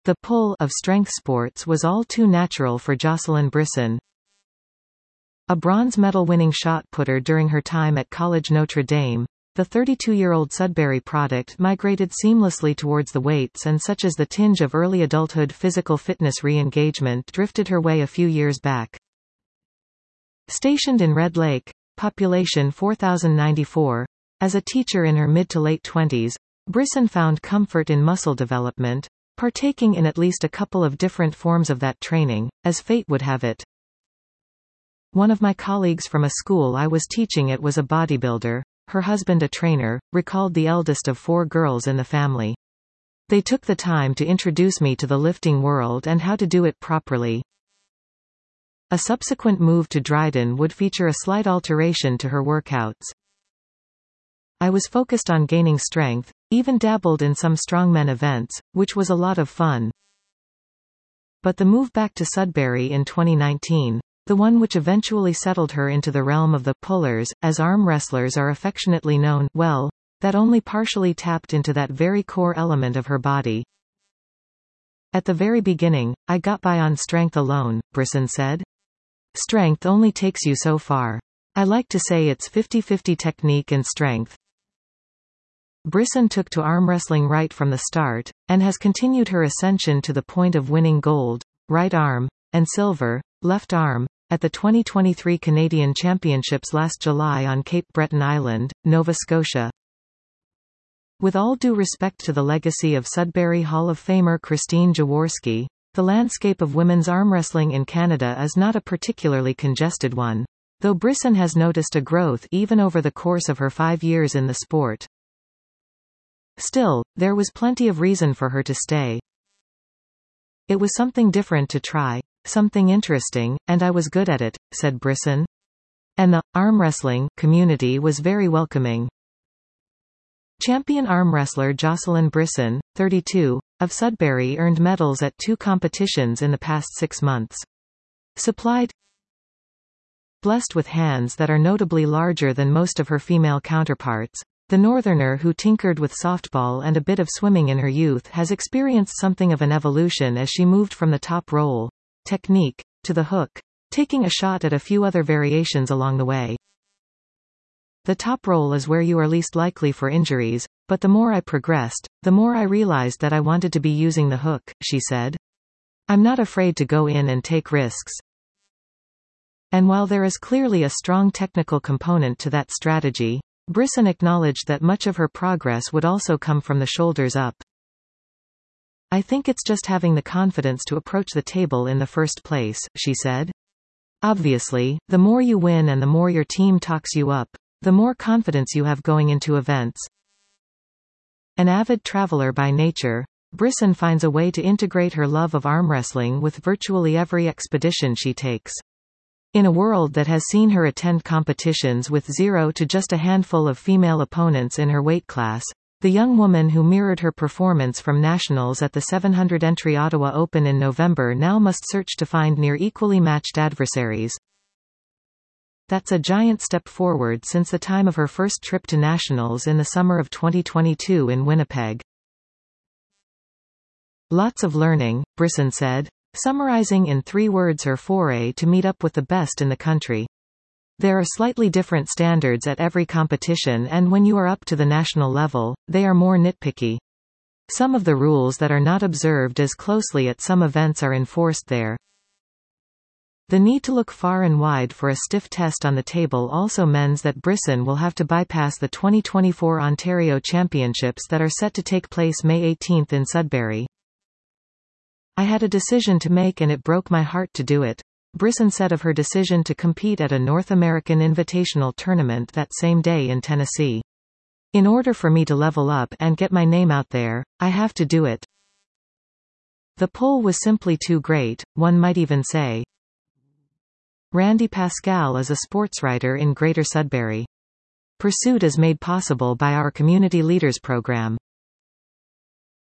The pull of strength sports was all too natural for Jocelyn Brisson. A bronze medal-winning shot putter during her time at College Notre Dame, the 32-year-old Sudbury product migrated seamlessly towards the weights, and such as the tinge of early adulthood physical fitness re-engagement drifted her way a few years back. Stationed in Red Lake, population 4,094, as a teacher in her mid to late 20s, Brisson found comfort in muscle development, partaking in at least a couple of different forms of that training, as fate would have it. One of my colleagues from a school I was teaching at was a bodybuilder, her husband a trainer, recalled the eldest of 4 girls in the family. They took the time to introduce me to the lifting world and how to do it properly. A subsequent move to Dryden would feature a slight alteration to her workouts. I was focused on gaining strength, even dabbled in some strongmen events, which was a lot of fun. But the move back to Sudbury in 2019, the one which eventually settled her into the realm of the pullers, as arm wrestlers are affectionately known, well, that only partially tapped into that very core element of her body. At the very beginning, I got by on strength alone, Brisson said. Strength only takes you so far. I like to say it's 50-50 technique and strength. Brisson took to arm wrestling right from the start, and has continued her ascension to the point of winning gold, right arm, and silver, left arm, at the 2023 Canadian Championships last July on Cape Breton Island, Nova Scotia. With all due respect to the legacy of Sudbury Hall of Famer Christine Jaworski, the landscape of women's arm wrestling in Canada is not a particularly congested one, though Brisson has noticed a growth even over the course of her 5 years in the sport. Still, there was plenty of reason for her to stay. It was something different to try, something interesting, and I was good at it, said Brisson. And the arm wrestling community was very welcoming. Champion arm wrestler Jocelyn Brisson, 32, of Sudbury earned medals at 2 competitions in the past 6 months. Supplied, blessed with hands that are notably larger than most of her female counterparts, the northerner who tinkered with softball and a bit of swimming in her youth has experienced something of an evolution as she moved from the top roll technique to the hook, taking a shot at a few other variations along the way. The top roll is where you are least likely for injuries, but the more I progressed, the more I realized that I wanted to be using the hook, she said. I'm not afraid to go in and take risks. And while there is clearly a strong technical component to that strategy, Brisson acknowledged that much of her progress would also come from the shoulders up. I think it's just having the confidence to approach the table in the first place, she said. Obviously, the more you win and the more your team talks you up, the more confidence you have going into events. An avid traveler by nature, Brisson finds a way to integrate her love of arm wrestling with virtually every expedition she takes. In a world that has seen her attend competitions with 0 to just a handful of female opponents in her weight class, the young woman who mirrored her performance from nationals at the 700-entry Ottawa Open in November now must search to find near equally matched adversaries. That's a giant step forward since the time of her first trip to nationals in the summer of 2022 in Winnipeg. Lots of learning, Brisson said, summarizing in 3 words her foray to meet up with the best in the country. There are slightly different standards at every competition, and when you are up to the national level, they are more nitpicky. Some of the rules that are not observed as closely at some events are enforced there. The need to look far and wide for a stiff test on the table also means that Brisson will have to bypass the 2024 Ontario Championships that are set to take place May 18 in Sudbury. I had a decision to make and it broke my heart to do it, Brisson said of her decision to compete at a North American Invitational tournament that same day in Tennessee. In order for me to level up and get my name out there, I have to do it. The pull was simply too great, one might even say. Randy Pascal is a sportswriter in Greater Sudbury. Pursuit is made possible by our Community Leaders program.